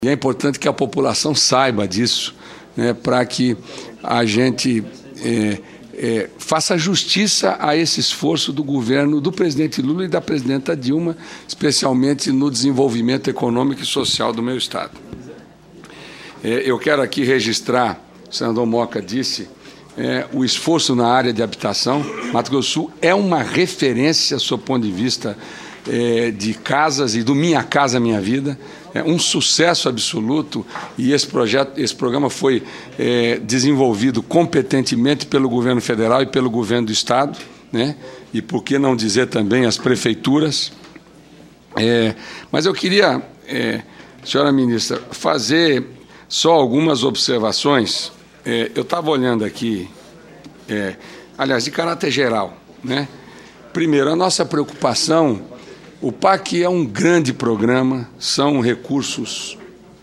E é importante que a população saiba disso, né, para que a gente faça justiça a esse esforço do governo do presidente Lula e da presidenta Dilma, especialmente no desenvolvimento econômico e social do meu Estado. Eu quero aqui registrar, o senador Moca disse, o esforço na área de habitação. Mato Grosso do Sul é uma referência, do seu ponto de vista de casas e do Minha Casa Minha Vida, é um sucesso absoluto, e esse programa foi desenvolvido competentemente pelo governo federal e pelo governo do Estado, né? E por que não dizer também as prefeituras. Mas eu queria, senhora ministra, fazer só algumas observações. Eu estava olhando aqui, aliás, de caráter geral, né? Primeiro, a nossa preocupação. O PAC é um grande programa, são recursos,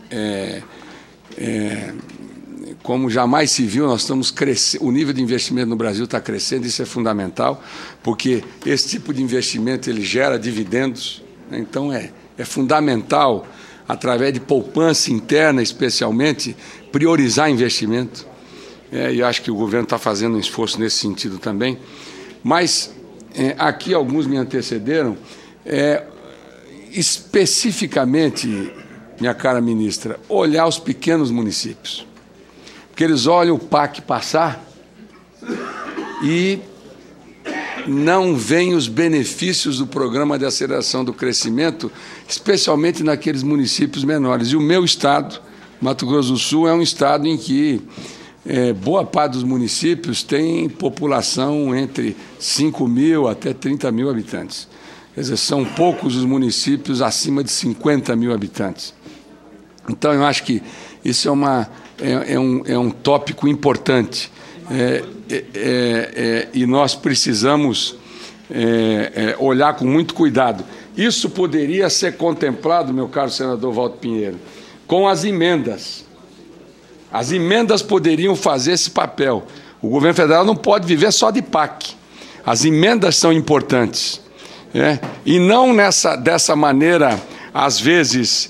como jamais se viu, nós estamos crescendo, o nível de investimento no Brasil está crescendo, isso é fundamental, porque esse tipo de investimento ele gera dividendos, né? Então é fundamental, através de poupança interna, especialmente, priorizar investimento, e acho que o governo está fazendo um esforço nesse sentido também. Mas aqui alguns me antecederam. Especificamente, minha cara ministra, olhar os pequenos municípios, porque eles olham o PAC passar e não veem os benefícios do programa de aceleração do crescimento, especialmente naqueles municípios menores. E o meu estado, Mato Grosso do Sul, é um estado em que boa parte dos municípios tem população entre 5 mil até 30 mil habitantes. Quer dizer, são poucos os municípios acima de 50 mil habitantes. Então, eu acho que isso é um tópico importante. E nós precisamos olhar com muito cuidado. Isso poderia ser contemplado, meu caro senador Walter Pinheiro, com as emendas. As emendas poderiam fazer esse papel. O governo federal não pode viver só de PAC. As emendas são importantes. E não dessa maneira, às vezes,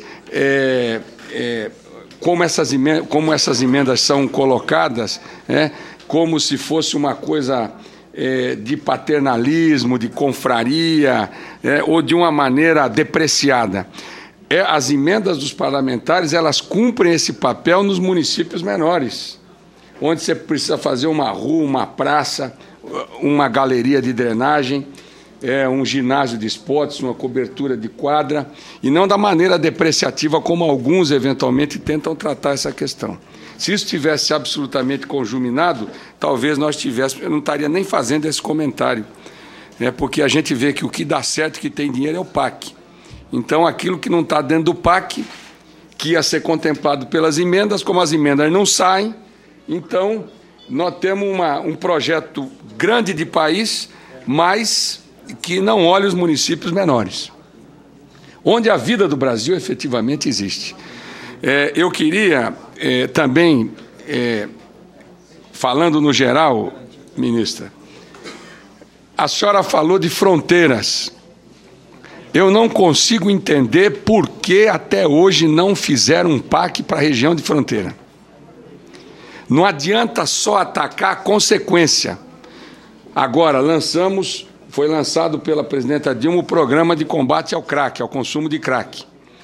como essas emendas são colocadas, como se fosse uma coisa de paternalismo, de confraria, ou de uma maneira depreciada. As emendas dos parlamentares, elas cumprem esse papel nos municípios menores, onde você precisa fazer uma rua, uma praça, uma galeria de drenagem, um ginásio de esportes, uma cobertura de quadra, e não da maneira depreciativa como alguns, eventualmente, tentam tratar essa questão. Se isso tivesse absolutamente conjuminado, talvez eu não estaria nem fazendo esse comentário, porque a gente vê que o que dá certo, que tem dinheiro, é o PAC. Então, aquilo que não está dentro do PAC, que ia ser contemplado pelas emendas, como as emendas não saem, então, nós temos um projeto grande de país, mas que não olha os municípios menores, onde a vida do Brasil efetivamente existe. Eu queria também, falando no geral, ministra, a senhora falou de fronteiras. Eu não consigo entender por que até hoje não fizeram um PAC para a região de fronteira. Não adianta só atacar a consequência. Agora, foi lançado pela presidenta Dilma o programa de combate ao crack, ao consumo de crack.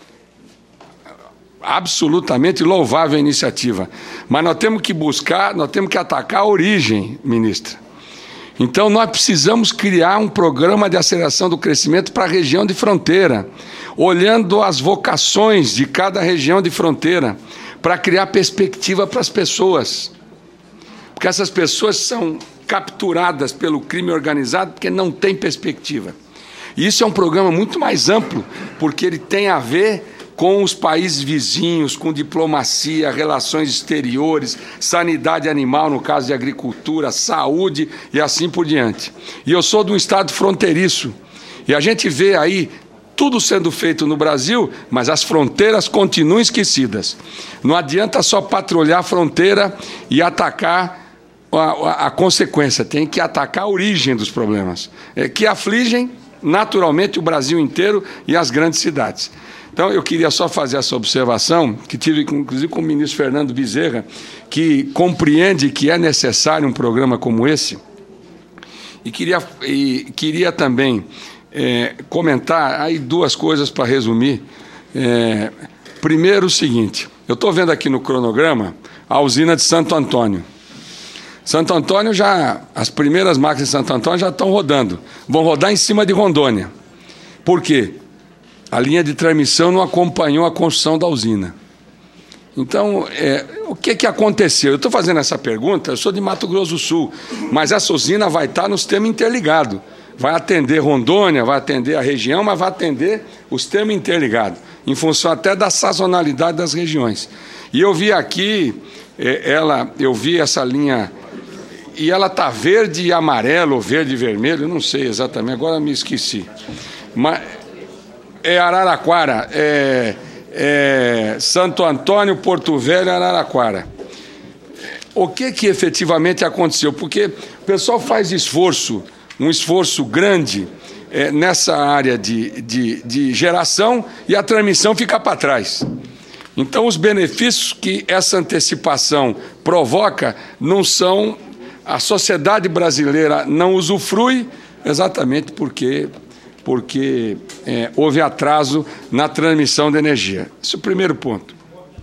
Absolutamente louvável a iniciativa. Mas nós temos que atacar a origem, ministra. Então, nós precisamos criar um programa de aceleração do crescimento para a região de fronteira, olhando as vocações de cada região de fronteira, para criar perspectiva para as pessoas. Porque essas pessoas são capturadas pelo crime organizado porque não tem perspectiva. E isso é um programa muito mais amplo, porque ele tem a ver com os países vizinhos, com diplomacia, relações exteriores, sanidade animal, no caso de agricultura, saúde e assim por diante. E eu sou de um estado fronteiriço, e a gente vê aí tudo sendo feito no Brasil, mas as fronteiras continuam esquecidas. Não adianta só patrulhar a fronteira e atacar a consequência, tem que atacar a origem dos problemas, que afligem naturalmente o Brasil inteiro e as grandes cidades. Então, eu queria só fazer essa observação, que tive, inclusive, com o ministro Fernando Bezerra, que compreende que é necessário um programa como esse, e queria também comentar aí duas coisas para resumir. Primeiro, o seguinte, eu estou vendo aqui no cronograma a usina de Santo Antônio. Santo Antônio as primeiras máquinas de Santo Antônio já estão rodando, vão rodar em cima de Rondônia. Por quê? A linha de transmissão não acompanhou a construção da usina. Então, o que aconteceu? Eu estou fazendo essa pergunta, eu sou de Mato Grosso do Sul, mas essa usina vai estar no sistema interligado. Vai atender Rondônia, vai atender a região, mas vai atender o sistema interligado, em função até da sazonalidade das regiões. E eu vi aqui, eu vi essa linha, e ela está verde e amarelo, ou verde e vermelho, eu não sei exatamente, agora me esqueci. Mas é Araraquara, Santo Antônio, Porto Velho, Araraquara. O que efetivamente aconteceu? Porque o pessoal faz um esforço grande nessa área de geração e a transmissão fica para trás. Então, os benefícios que essa antecipação provoca não são... A sociedade brasileira não usufrui exatamente porque houve atraso na transmissão de energia. Esse é o primeiro ponto.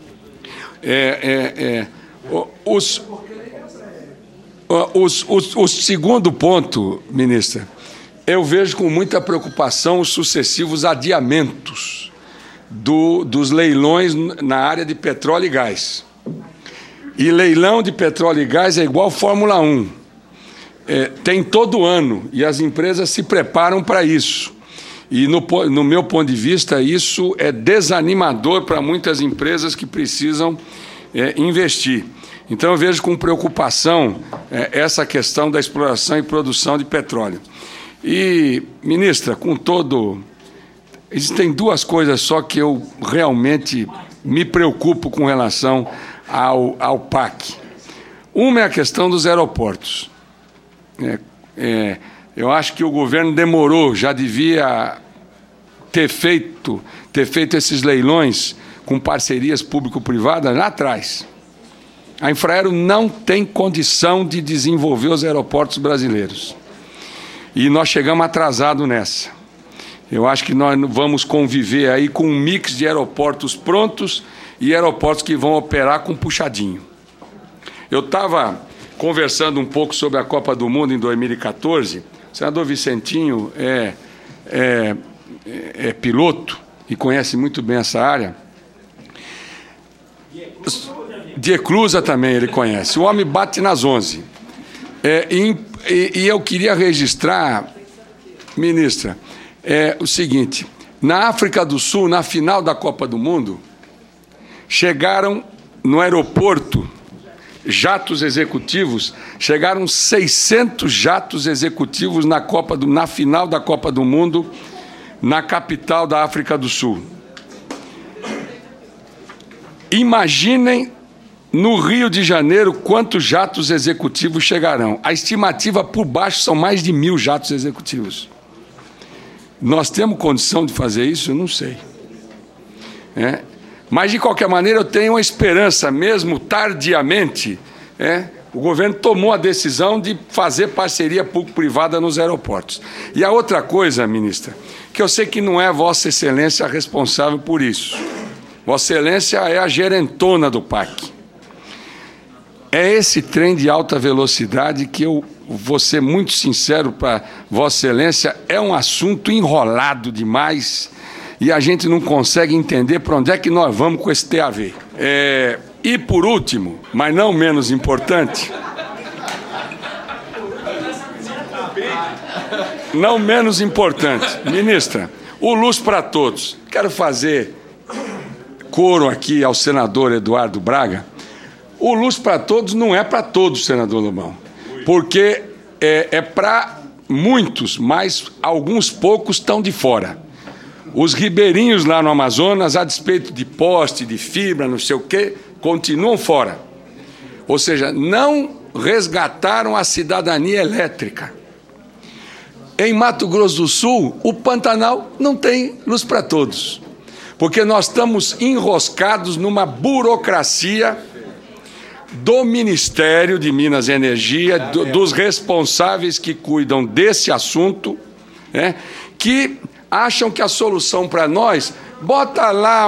O segundo ponto, ministra, eu vejo com muita preocupação os sucessivos adiamentos dos leilões na área de petróleo e gás. E leilão de petróleo e gás é igual Fórmula 1. Tem todo ano, e as empresas se preparam para isso. E, no meu ponto de vista, isso é desanimador para muitas empresas que precisam investir. Então, eu vejo com preocupação essa questão da exploração e produção de petróleo. E, ministra, existem duas coisas só que eu realmente me preocupo com relação ao PAC. Uma é a questão dos aeroportos. Eu acho que o governo demorou, já devia ter feito esses leilões com parcerias público-privadas lá atrás. A Infraero não tem condição de desenvolver os aeroportos brasileiros. E nós chegamos atrasados nessa. Eu acho que nós vamos conviver aí com um mix de aeroportos prontos e aeroportos que vão operar com puxadinho. Eu estava conversando um pouco sobre a Copa do Mundo em 2014. O senador Vicentinho é piloto e conhece muito bem essa área. De Eclusa também ele conhece. O homem bate nas 11. E eu queria registrar, ministra, o seguinte: na África do Sul, na final da Copa do Mundo, chegaram no aeroporto jatos executivos, chegaram 600 jatos executivos na final da Copa do Mundo, na capital da África do Sul. Imaginem no Rio de Janeiro quantos jatos executivos chegarão. A estimativa por baixo são mais de 1.000 jatos executivos. Nós temos condição de fazer isso? Eu não sei. Mas, de qualquer maneira, eu tenho uma esperança, mesmo tardiamente. O governo tomou a decisão de fazer parceria público-privada nos aeroportos. E a outra coisa, ministra, que eu sei que não é Vossa Excelência responsável por isso. Vossa Excelência é a gerentona do PAC. É esse trem de alta velocidade que eu vou ser muito sincero para Vossa Excelência, é um assunto enrolado demais e a gente não consegue entender para onde é que nós vamos com esse TAV. E, por último, mas não menos importante, ministra, o Luz para Todos. Quero fazer coro aqui ao senador Eduardo Braga. O Luz para Todos não é para todos, senador Lobão, porque é para muitos, mas alguns poucos estão de fora. Os ribeirinhos lá no Amazonas, a despeito de poste, de fibra, não sei o quê, continuam fora. Ou seja, não resgataram a cidadania elétrica. Em Mato Grosso do Sul, o Pantanal não tem luz para todos. porque nós estamos enroscados numa burocracia do Ministério de Minas e Energia, dos responsáveis que cuidam desse assunto, né, que acham que a solução para nós, bota lá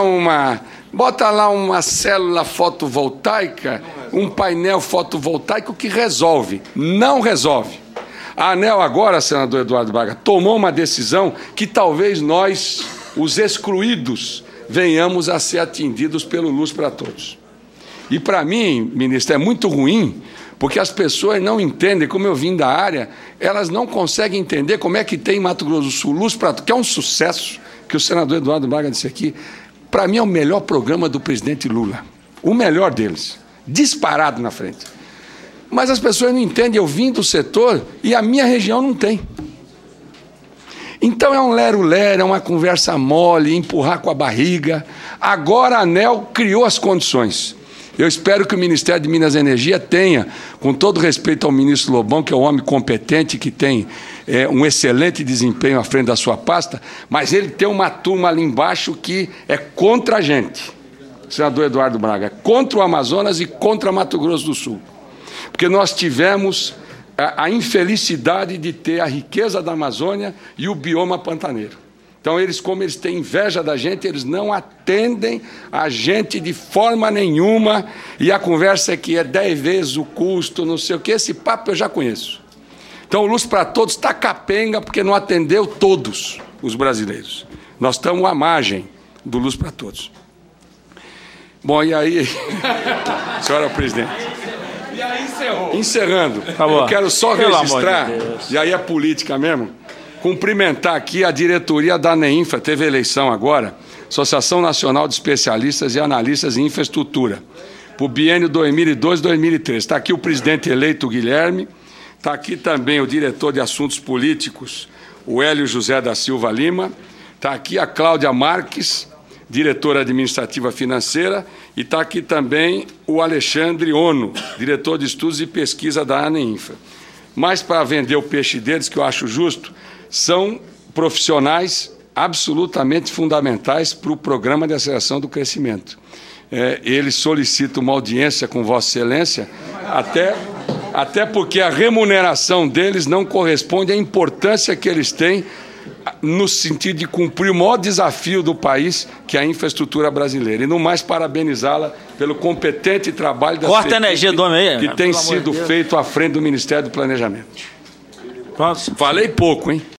uma célula fotovoltaica, um painel fotovoltaico que resolve. Não resolve. A ANEEL agora, senador Eduardo Braga, tomou uma decisão que talvez nós, os excluídos, venhamos a ser atendidos pelo Luz para Todos. E para mim, ministro, é muito ruim, porque as pessoas não entendem, como eu vim da área, elas não conseguem entender como é que tem em Mato Grosso do Sul Luz para Todos, que é um sucesso, que o senador Eduardo Braga disse aqui. Para mim é o melhor programa do presidente Lula, o melhor deles, disparado na frente. Mas as pessoas não entendem, eu vim do setor e a minha região não tem. Então é um lero-lero, é uma conversa mole, empurrar com a barriga. Agora a ANEEL criou as condições. Eu espero que o Ministério de Minas e Energia tenha, com todo respeito ao ministro Lobão, que é um homem competente, que tem um excelente desempenho à frente da sua pasta, mas ele tem uma turma ali embaixo que é contra a gente, senador Eduardo Braga, contra o Amazonas e contra Mato Grosso do Sul. Porque nós tivemos a infelicidade de ter a riqueza da Amazônia e o bioma pantaneiro. Então, como eles têm inveja da gente, eles não atendem a gente de forma nenhuma, e a conversa é que é 10 vezes o custo, não sei o quê, esse papo eu já conheço. Então, o Luz para Todos está capenga porque não atendeu todos os brasileiros. Nós estamos à margem do Luz para Todos. Bom, e aí, senhora presidente? E aí encerrou. Encerrando, eu quero só registrar, e aí é política mesmo, cumprimentar aqui a diretoria da ANEINFRA, teve eleição agora, Associação Nacional de Especialistas e Analistas em Infraestrutura, para o biênio 2002-2003. Está aqui o presidente eleito, Guilherme, está aqui também o diretor de Assuntos Políticos, o Hélio José da Silva Lima, está aqui a Cláudia Marques, diretora administrativa financeira, e está aqui também o Alexandre Ono, diretor de Estudos e Pesquisa da ANEINFRA. Mas, para vender o peixe deles, que eu acho justo, são profissionais absolutamente fundamentais para o Programa de Aceleração do Crescimento. Eles solicitam uma audiência com Vossa Excelência, até porque a remuneração deles não corresponde à importância que eles têm no sentido de cumprir o maior desafio do país, que é a infraestrutura brasileira. E, no mais, parabenizá-la pelo competente trabalho da Corta a energia do homem aí, que tem sido feito à frente do Ministério do Planejamento. Falei pouco, hein?